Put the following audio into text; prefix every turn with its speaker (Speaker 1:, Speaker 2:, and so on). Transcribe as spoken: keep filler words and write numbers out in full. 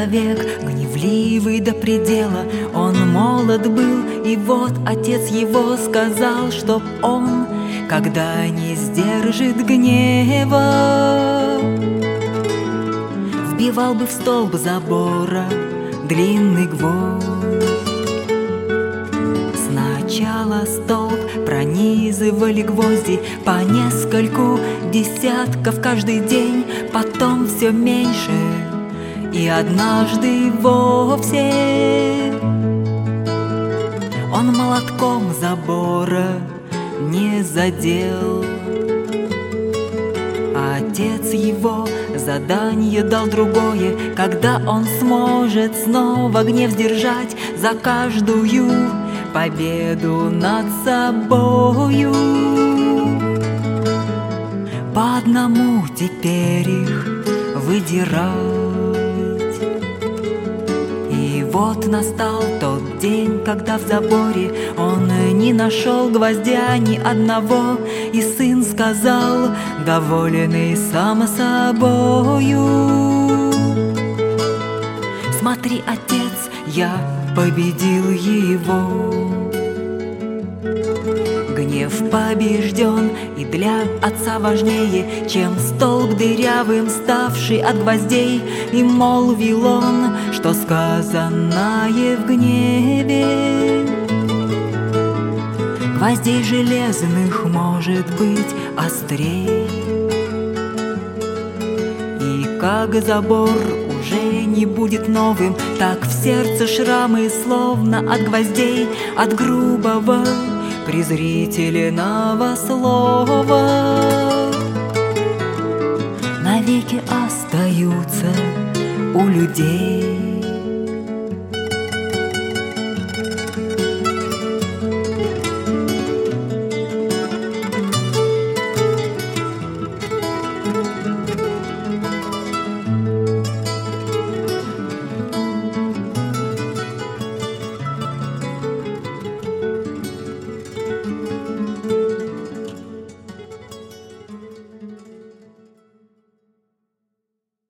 Speaker 1: человек, гневливый до предела. Он молод был, и вот отец его сказал, чтоб он, когда не сдержит гнева, вбивал бы в столб забора длинный гвоздь. Сначала столб пронизывали гвозди по нескольку десятков каждый день, потом все меньше, и однажды вовсе он молотком забора не задел. Отец его задание дал другое, когда он сможет снова гнев сдержать за каждую победу над собою. По одному теперь их выдирать. И вот настал тот день, когда в заборе он не нашел гвоздя ни одного, и сын сказал, доволенный сам собою: смотри, отец, я победил его. Гнев побежден, и для отца важнее, чем столб дырявым, ставший от гвоздей. И молвил он, что сказанное в гневе гвоздей железных может быть острей. И как забор уже не будет новым, так в сердце шрамы, словно от гвоздей, от грубого презрительного слова, навеки остаются у людей.